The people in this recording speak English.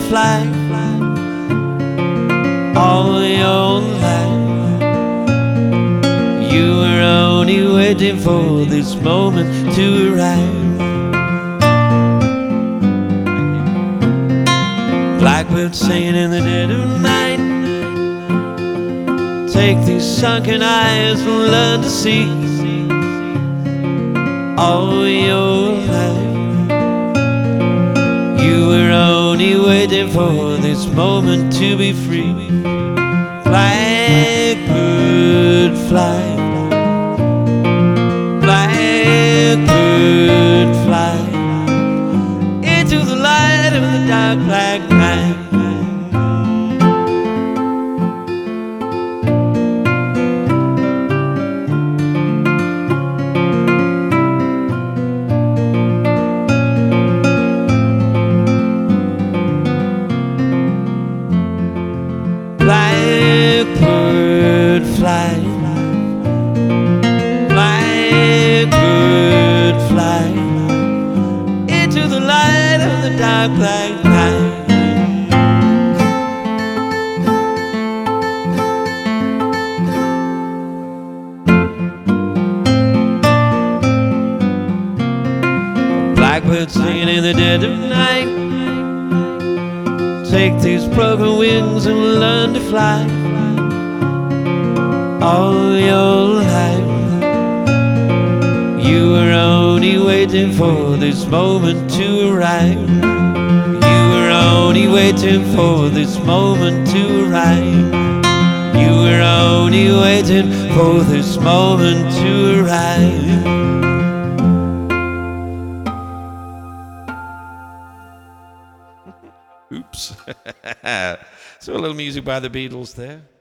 fly all your life. You were only waiting for this moment to arrive. Blackbird singing in the dead of night. Take these sunken eyes and learn to see all your life. You were only waiting for this moment to be free. Blackbird fly, blackbird fly into the light of the dark black night. Blackbird fly, blackbird fly into the light of the dark black night. Blackbird singing in the dead of night. Take these broken wings and learn to fly all your life. You were only waiting for this moment to arrive. You were only waiting for this moment to arrive. You were only waiting for this moment to arrive. Oops. So a little music by the Beatles there.